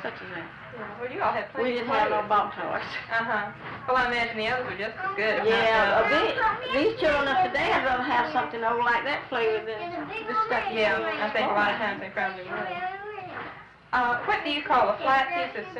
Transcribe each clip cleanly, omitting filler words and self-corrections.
such as that. Yeah, well, you all had plenty We of didn't have no toys. ball toys. Well, I imagine the others were just as good. if Yeah, not better. these children of today would rather have something old like that to play with than this stuff. Yeah, I think a lot of times they probably would. What do you call a flat piece of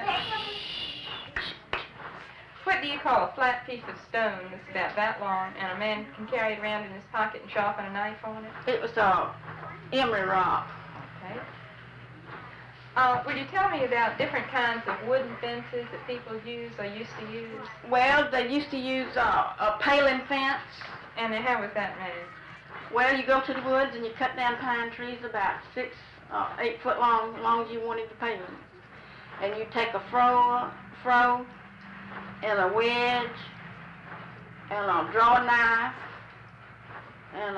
What do you call a flat piece of stone that's about that long and a man can carry it around in his pocket and sharpen a knife on it? It was emery rock. Okay. Would you tell me about different kinds of wooden fences that people use or used to use? Well, they used to use a paling fence. And then how was that made? Well, you go to the woods and you cut down pine trees about 6 or 8 foot long, as long as you wanted the paling. And you take a froe and a wedge and a drawing knife and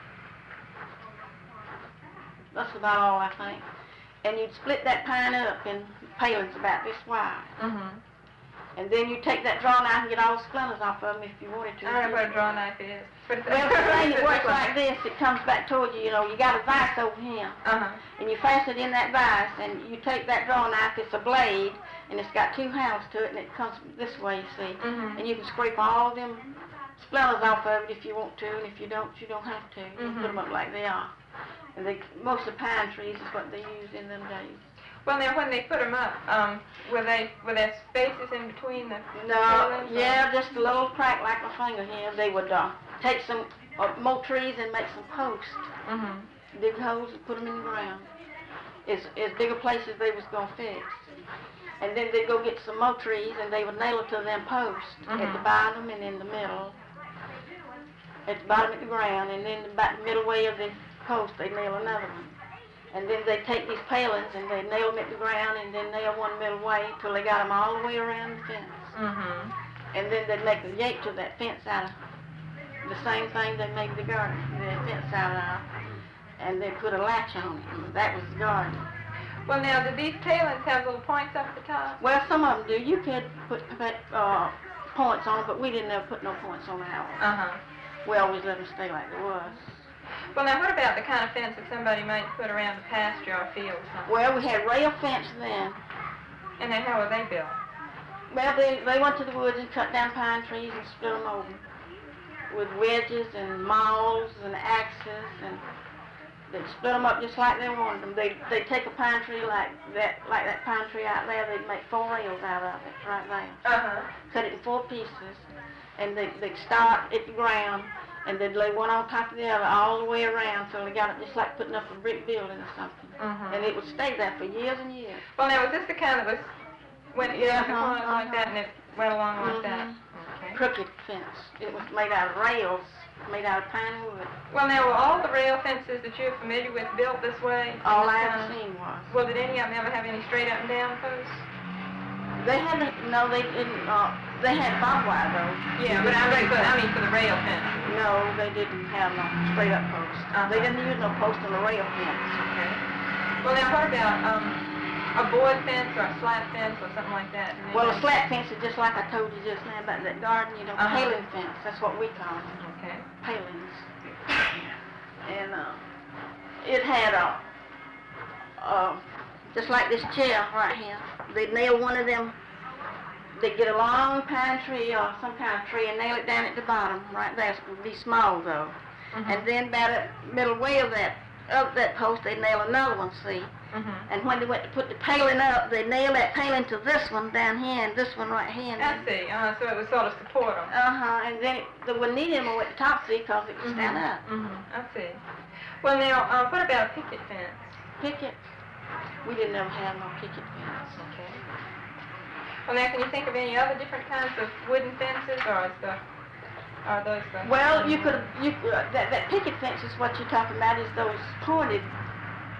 that's about all I think. And you'd split that pine up in palings about this wide. Mm-hmm. And then you take that draw knife and get all the splinters off of them if you wanted to. I don't know what a draw knife is. Well, the thing that works like this, it comes back toward you, you know, you got a vise over here. And you fasten it in that vise, and you take that draw knife, it's a blade, and it's got 2 handles to it, and it comes this way, you see. And you can scrape all them splinters off of it if you want to, and if you don't have to. You put them up like they are. And most of the pine trees is what they used in them days. Well, now, when they put them up, were there spaces in between the No, palings, yeah, just a little crack like my finger here. They would take some more trees and make some posts. Dig holes and put them in the ground. As bigger places they was going to fix. And then they'd go get some more trees and they would nail it to them posts at the bottom and in the middle. At the bottom of the ground, and then about the middle way of the post they'd nail another one. And then they'd take these palings and they'd nail them at the ground and then nail one middle way till they got them all the way around the fence. And then they'd make a gate to that fence out of the same thing they made the fence out of. And they put a latch on it, and that was the garden. Well, now, did these palings have little points up at the top? Well, some of them do. You could put points on them, but we didn't ever put no points on ours. We always let them stay like they was. Well, now, what about the kind of fence that somebody might put around the pasture or field or something? Well, we had rail fence then. And then how were they built? Well, they went to the woods and cut down pine trees and split them over with wedges and mauls and axes, and they'd split them up just like they wanted them. They'd take a pine tree like that pine tree out there. They'd make 4 rails out of it right there. Cut it in 4 pieces, and they'd start at the ground. And they'd lay one on top of the other all the way around till they got it just like putting up a brick building or something. And it would stay there for years and years. Well, now, was this the kind that went in the corner like that and it went along like that? Okay. Crooked fence. It was made out of rails, made out of pine wood. Well, now, were all the rail fences that you're familiar with built this way? All I ever seen was. Well, did any of them ever have any straight up and down posts? They hadn't, no, they didn't, they had barbed wire though. Yeah, but I mean for the rail fence. No, they didn't have no straight up posts. They didn't use no post on the rail fence. Okay. Well, now what about a board fence or a slat fence or something like that? Well, a slat fence is just like I told you just now about that garden, you know, paling fence. That's what we call it. Okay. Palings. And it had just like this chair right here. They'd nail one of them. They'd get a long pine tree or some kind of tree and nail it down at the bottom right there. It would be small though. And then about the middle way of that post, they'd nail another one, see? And when they went to put the paling up, they'd nail that paling to this one down here and this one right here. I see. So it would sort of support them. And then they wouldn't need them at the top, see, because it would stand up. I see. Well, now, what about a picket fence? Picket? We didn't ever have no picket fence. Okay. Well, now, can you think of any other different kinds of wooden fences, or are those the... Well, you could that picket fence is what you're talking about, is those pointed